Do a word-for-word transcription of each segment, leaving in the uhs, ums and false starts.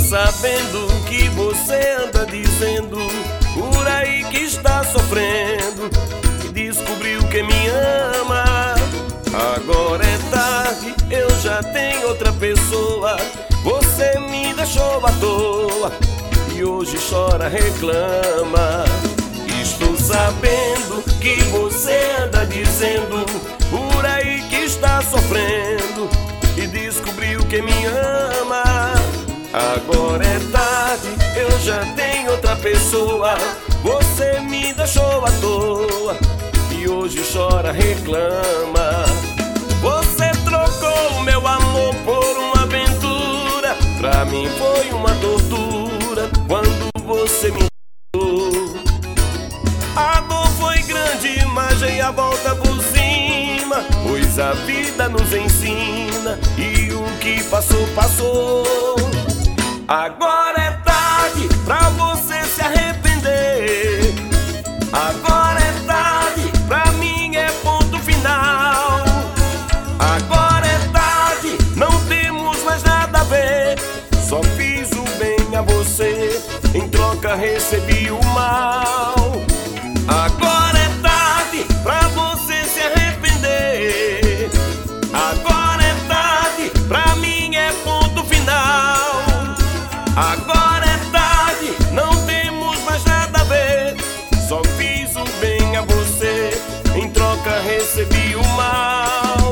sabendo que você anda dizendo por aí que está sofrendo e descobriu que me ama. Agora é tarde, eu já tenho outra pessoa. Você me deixou à toa e hoje chora, reclama. Estou sabendo que você anda dizendo por aí que está sofrendo e descobriu que me ama. Agora é tarde, eu já tenho outra pessoa. Você me deixou à toa e hoje chora, reclama. Você trocou meu amor por uma aventura. Pra mim foi uma tortura quando você me deixou. A dor foi grande, mas dei a volta por cima, pois a vida nos ensina e o que passou, passou. Agora é tarde pra você se arrepender. Agora é tarde, pra mim é ponto final. Agora é tarde, não temos mais nada a ver. Só fiz o bem a você, em troca recebi o mal. Agora é tarde pra você se arrepender. Agora é tarde, pra mim é ponto final. Agora é tarde, não temos mais nada a ver. Só fiz o bem a você, em troca recebi o mal.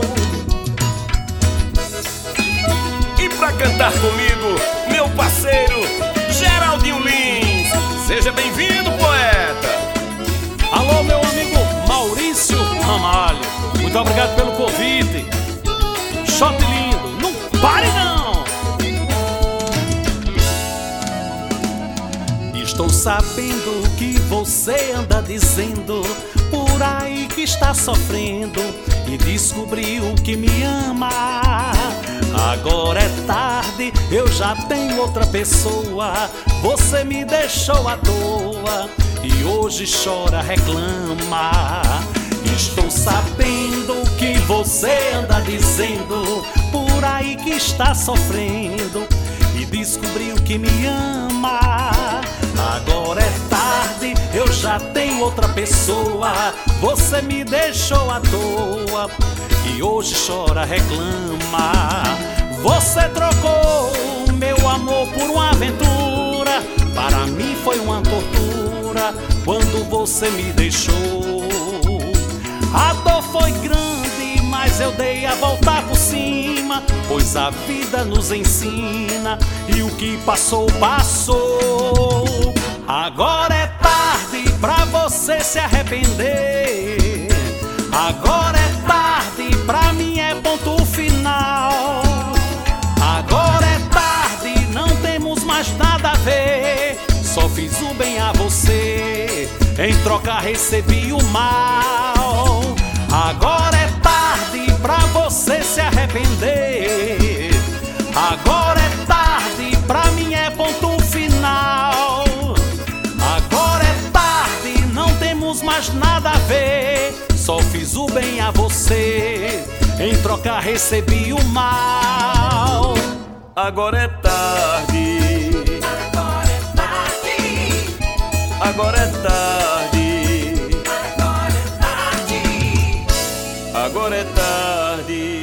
E pra cantar comigo, meu parceiro Geraldinho Lins. Seja bem-vindo, poeta. Alô, meu amigo Maurício Ramalho, muito obrigado pelo convite. Shot lindo, não pare não. Estou sabendo que você anda dizendo por aí que está sofrendo e descobriu que me ama. Agora é tarde, eu já tenho outra pessoa. Você me deixou à toa e hoje chora, reclama. Estou sabendo que você anda dizendo por aí que está sofrendo e descobriu que me ama. Agora é tarde, eu já tenho outra pessoa. Você me deixou à toa e hoje chora, reclama. Você trocou meu amor por uma aventura. Para mim foi uma tortura quando você me deixou. A dor foi grande, mas eu dei a volta por cima, pois a vida nos ensina e o que passou, passou. Agora é tarde pra você se arrepender. Agora é tarde, pra mim é ponto final. Agora é tarde, não temos mais nada a ver. Só fiz o bem a você, em troca recebi o mal. Agora é tarde pra você se arrepender. Agora é tarde, pra mim é ponto final. Agora é tarde, não temos mais nada a ver. Só fiz o bem a você, em troca recebi o mal. Agora é tarde. Agora é tarde. Agora é tarde. Agora é tarde. Agora é tarde.